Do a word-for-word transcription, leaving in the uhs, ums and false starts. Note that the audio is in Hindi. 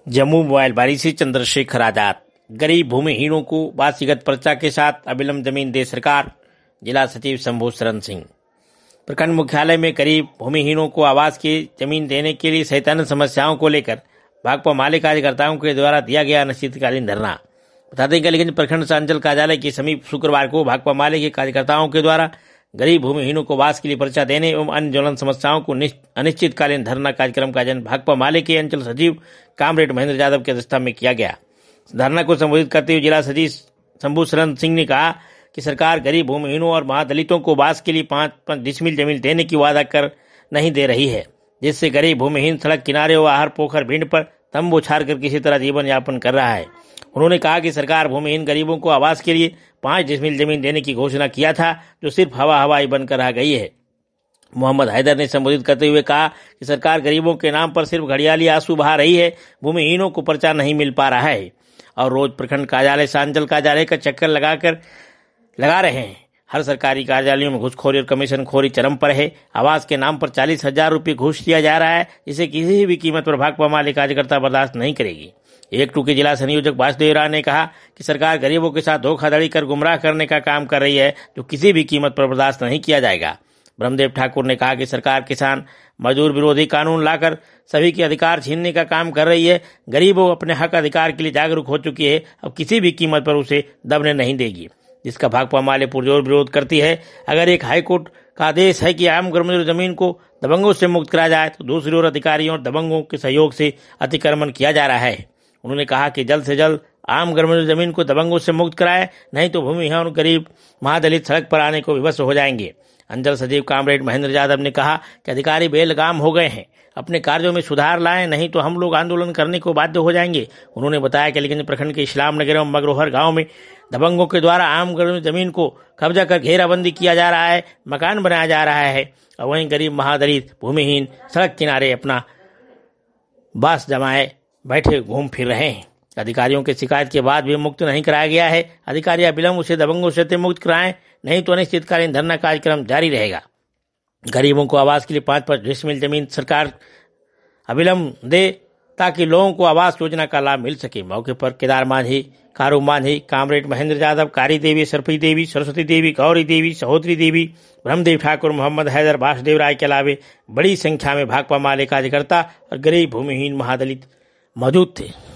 जम्मू मोबाइलबारी से चंद्रशेखर आजाद। गरीब भूमिहीनों को वासीगत पर्चा के साथ अविलंब जमीन दे सरकार। जिला सचिव शंभू शरण सिंह। प्रखंड मुख्यालय में गरीब भूमिहीनों को आवास की जमीन देने के लिए सैतान समस्याओं को लेकर भाकपा माले कार्यकर्ताओं के द्वारा दिया गया अनिश्चितकालीन धरना। बता दें कि अलीगंज प्रखंड अंचल कार्यालय के समीप शुक्रवार को भाकपा माले के कार्यकर्ताओं के द्वारा गरीब भूमिहीनों को आवास के लिए पर्चा देने एवं अन्य ज्वलन समस्याओं को अनिश्चितकालीन धरना कार्यक्रम का आयोजन भाकपा माले के अंचल सचिव कामरेड महेंद्र यादव की अध्यक्षता में किया गया। धरना को संबोधित करते हुए जिला सचिव शंभू शरण सिंह ने कहा कि सरकार गरीब भूमिहीनों और महादलितों को आवास के लिए पांच पांच डिसमिल जमीन देने की वादा कर नहीं दे रही है, जिससे गरीब भूमिहीन सड़क किनारे व आहार पोखर भिंड पर तंबू छाड़ कर किसी तरह जीवन यापन कर रहा है। उन्होंने कहा कि सरकार भूमिहीन गरीबों को आवास के लिए पांच डिसमिल जमीन देने की घोषणा किया था, जो सिर्फ हवा हवाई बनकर रह गई है। मोहम्मद हैदर ने संबोधित करते हुए कहा कि सरकार गरीबों के नाम पर सिर्फ घड़ियाली आंसू बहा रही है, भूमिहीनों को पर्चा नहीं मिल पा रहा है और रोज प्रखंड कार्यालय से अंचल कार्यालय का चक्कर लगाकर लगा रहे हैं। हर सरकारी कार्यालयों में घुसखोरी और कमीशन खोरी चरम पर है। आवास के नाम पर चालीस हजार रुपये घूस दिया जा रहा है, जिसे किसी भी कीमत पर भाकपा माले कार्यकर्ता बर्दाश्त नहीं करेगी। एक टू के जिला संयोजक वासुदेव राय ने कहा कि सरकार गरीबों के साथ धोखाधड़ी कर गुमराह करने का काम कर रही है, जो किसी भी कीमत पर बर्दाश्त नहीं किया जाएगा। ब्रह्मदेव ठाकुर ने कहा कि सरकार किसान मजदूर विरोधी कानून लाकर सभी के अधिकार छीनने का काम कर रही है। गरीबों अपने हक अधिकार के लिए जागरूक हो चुकी है, अब किसी भी कीमत पर उसे दबने नहीं देगी, जिसका भाकपा माले पुरजोर विरोध करती है। अगर एक हाईकोर्ट का आदेश है कि आम गरमजोर जमीन को दबंगों से मुक्त कराया जाए, तो दूसरी ओर अधिकारियों और दबंगों के सहयोग से अतिक्रमण किया जा रहा है। उन्होंने कहा कि जल्द से जल्द आम गरमजोर जमीन को दबंगों से मुक्त कराए, नहीं तो भूमिहीन और गरीब महादलित सड़क पर आने को विवश हो जाएंगे। अंचल सचिव कामरेड महेंद्र यादव ने कहा कि अधिकारी बेलगाम हो गए हैं, अपने कार्यों में सुधार लाएं, नहीं तो हम लोग आंदोलन करने को बाध्य हो जाएंगे। उन्होंने बताया कि अलीगंज प्रखंड के इस्लाम नगर एवं मगरोहर गांव में दबंगों के द्वारा आम गरमजोर जमीन को कब्जा कर घेराबंदी किया जा रहा है, मकान बनाया जा रहा है और वहीं गरीब महादलित भूमिहीन सड़क किनारे अपना बास जमाए बैठे घूम फिर रहे हैं। अधिकारियों की शिकायत के बाद भी मुक्त नहीं कराया गया है। अधिकारी अविलंब उसे दबंगों से मुक्त कराएं, नहीं तो अनिश्चितकालीन धरना कार्यक्रम जारी रहेगा। गरीबों को आवास के लिए पांच पांच डिसमिल जमीन सरकार अविलंब दे, ताकि लोगों को आवास योजना का लाभ मिल सके। मौके पर केदार मांझी, कारू मांझी, कामरेड महेंद्र यादव, कारी देवी, सरफी देवी, सरस्वती देवी, गौरी देवी, सहोदरी देवी, ब्रह्मदेव ठाकुर, मोहम्मद हैदर, वासुदेव राय के अलावे बड़ी संख्या में भाकपा माले कार्यकर्ता और गरीब भूमिहीन महादलित मौजूद थे।